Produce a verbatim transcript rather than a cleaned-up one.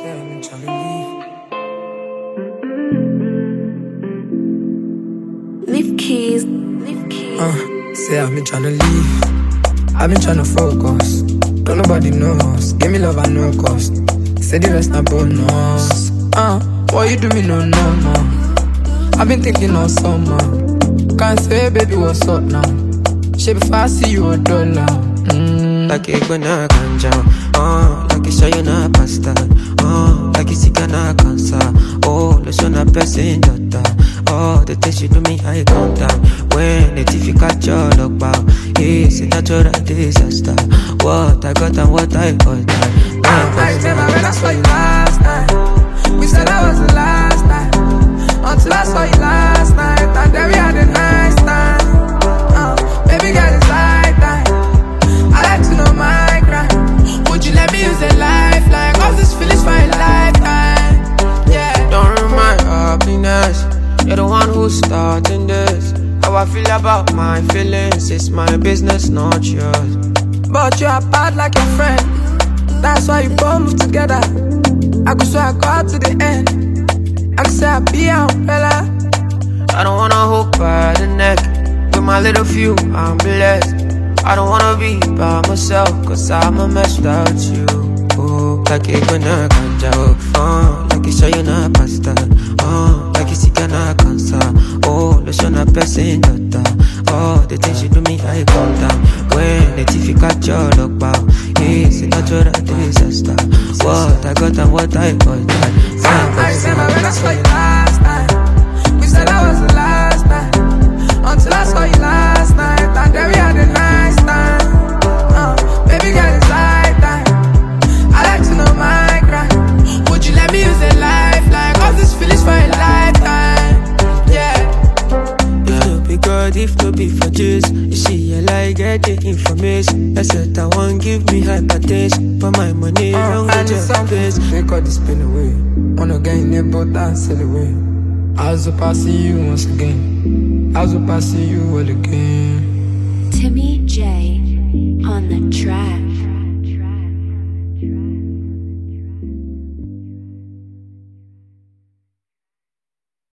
Say I'm in trying to leave. Leave keys, leave keys. Uh, say I've been trying to leave. I've been trying to focus. Don't nobody knows. Give me love at no cost. Say the rest not bonus. Uh, what you do me no no no. I've been thinking of summer. Can't say baby what's up now. Shit if I see you a dollar. Mm. Like egg when I can jam. Uh, like you show you na pasta. Uh, like you see na cancer. Oh, the son of person daughter. Oh, the things you do me I count down. When the difficult your look bow. It's a natural disaster. What I got and what I got. I never when I saw you last night. We said that was the last time. Until I saw you last night. And then we had a nice time. uh, Baby girl it's right time. I like to know my crime. Would you let me use a lifeline? Cause this feeling's for a lifetime. Yeah. Don't ruin my happiness. You're the one who's starting this. How I feel about my feelings. It's my business, not yours. But you are bad like your friend. That's why you both move together. I could swear I go out to the end. I could say I'll be an umbrella. I don't wanna hold by the neck. With my little few, I'm blessed. I don't wanna be by myself. Cause I'm a mess without you. Oh, like egg when I can't jump. Uh, like you show you na pasta. Uh, like you see na cancer. Oh, the son of person daughter. Oh, the things you do me I calm down. When the difficult your look bow. It's a natural disaster. What I got and what I got. I remember when I saw you last night. We said that was the last time. Until I saw you last night. And then we had a nice time. uh, Baby girl it's right time. I like to know my crime. Would you let me use a lifeline? Cause this feeling's for a lifetime. Yeah. If no be God, if no be for Jesus. You see, I like get the information. I said I want give me hypertension. For my money, uh, don't I need get your something place. to take all this pain away. Wanna get in the boat and sail away. I was up I see you once again. I was up I see you all again. Timmy J.